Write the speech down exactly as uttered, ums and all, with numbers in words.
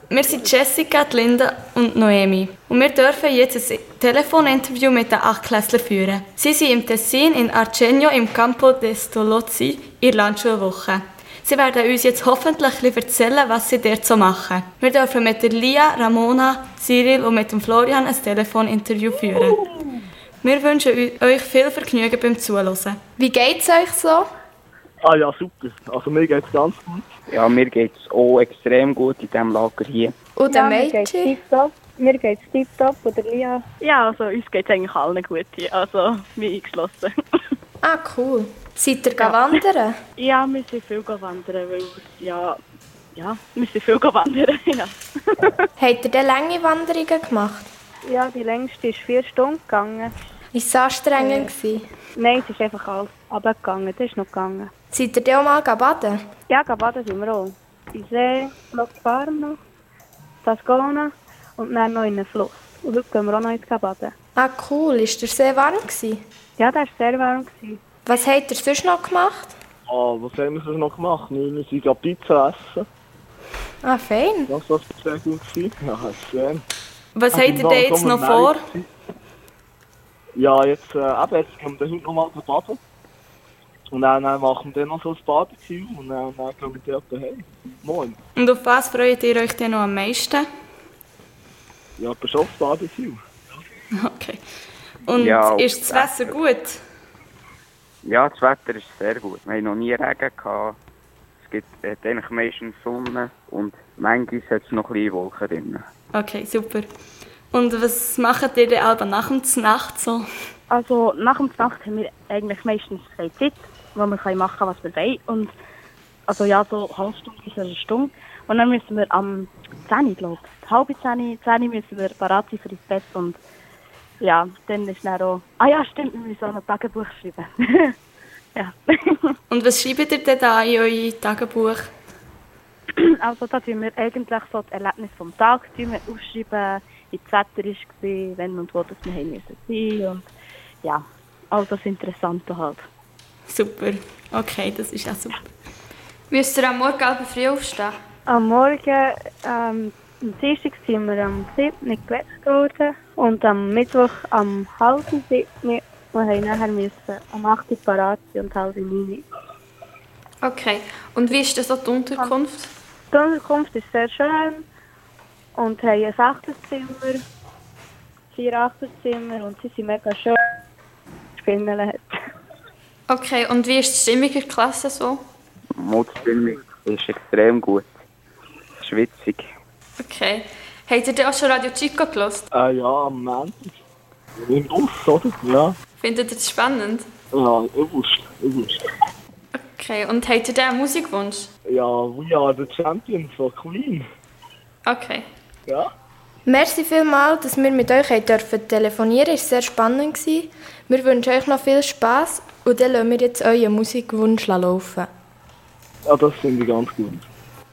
Wir sind Jessica, Linda und Noemi. Und wir dürfen jetzt ein Telefoninterview mit den Achtklässlern führen. Sie sind im Tessin in Arcegno im Campo d'Estolozzi in der Landschulwoche. Sie werden uns jetzt hoffentlich ein bisschen erzählen, was sie dort so machen. Wir dürfen mit der Lia, Ramona, Cyril und mit dem Florian ein Telefoninterview führen. Wir wünschen euch viel Vergnügen beim Zuhören. Wie geht's euch so? Ah ja, super. Also mir geht's ganz gut. Ja, mir geht's auch extrem gut in diesem Lager hier. Und ja, der Mädchen? Mir geht's tipptopp. Oder Lia? Ja, also uns geht's eigentlich allen gut hier. Also mir eingeschlossen. Ah, cool. Seid ihr ja. wandern? Ja, wir sind viel wandern, weil ja, ja, wir sind viel wandern. Ja. Habt ihr denn lange Wanderungen gemacht? Ja, die längste ist vier Stunden gegangen. Ist es anstrengend? Äh, nein, es ist einfach alles runtergegangen. Das ist noch gegangen. Seid ihr denn auch mal baden? Ja, baden sind wir auch. In See, Locfarno, Tascona und dann noch in den Fluss. Und heute gehen wir auch noch ins baden. Ah, cool. Ist der See warm gewesen? Ja, der war sehr warm gewesen. Was habt ihr sonst noch gemacht? Ah, was haben wir sonst noch gemacht? Wir sind gerade Pizza essen. Ah, fein. Das war sehr gut gewesen. Ja, schön. Was habt ihr denn jetzt noch vor? Ja, jetzt, äh, eben, jetzt gehen wir heute noch mal baden. Und dann, dann machen wir dann noch so ein Barbecue und dann, dann gehen wir dort heim. Moin. Und auf was freut ihr euch denn noch am meisten? Ja, aber schon aufs Barbecue. Okay. Und ja, ist das Wetter gut? Ja, das Wetter ist sehr gut. Wir haben noch nie Regen gehabt. Es gibt äh, eigentlich meistens Sonne und manchmal hat es noch ein bisschen Wolken drin. Okay, super. Und was macht ihr denn aber nach dem Nacht so? Also nach dem Nacht haben wir eigentlich meistens keine Zeit, wo wir machen können, was wir wollen. Und, also ja, so eine halbe Stunde bis eine Stunde. Und dann müssen wir am zehn, glaube ich, halb zehn, zehn müssen wir parat sein für das Bett. Und ja, dann ist dann auch... Ah ja, stimmt, wir müssen auch ein Tagebuch schreiben. Ja. Und was schreibt ihr denn da in euer Tagebuch? Also da tun wir eigentlich so das Erlebnis vom Tag tun wir aufschreiben, wie das Wetter war, wenn und wo das wir sein müssen. Und ja, all das Interessante halt. Super, okay, das ist auch super. Müsst ihr am Morgen halb früh aufstehen? Am Morgen, ähm, am Dienstag sind wir am siebten geweckt worden und am Mittwoch am halb siebten. Wir mussten nachher müssen am acht Uhr parat sein und halb neun. Okay, und wie ist das so die Unterkunft? Die Unterkunft ist sehr schön und haben ein Achterzimmer, vier Achterzimmer und sie sind mega schön. Spinnen hat. Okay, und wie ist die Stimmung in der Klasse so? Die Stimmung ist extrem gut. Schwitzig. Okay. Habt ihr denn auch schon Radio Chico gehört? Äh, ja, am Montag. Im Bus, oder? Ja. Findet ihr das spannend? Ja, übelst, übelst. Okay, und habt ihr denn einen Musikwunsch? Ja, We Are the Champions von Queen. Okay. Ja. Merci vielmals, dass wir mit euch dürfen telefonieren. Es war sehr spannend. Wir wünschen euch noch viel Spass und dann lassen wir jetzt euren Musikwunsch laufen. Ja, das finde ich ganz gut.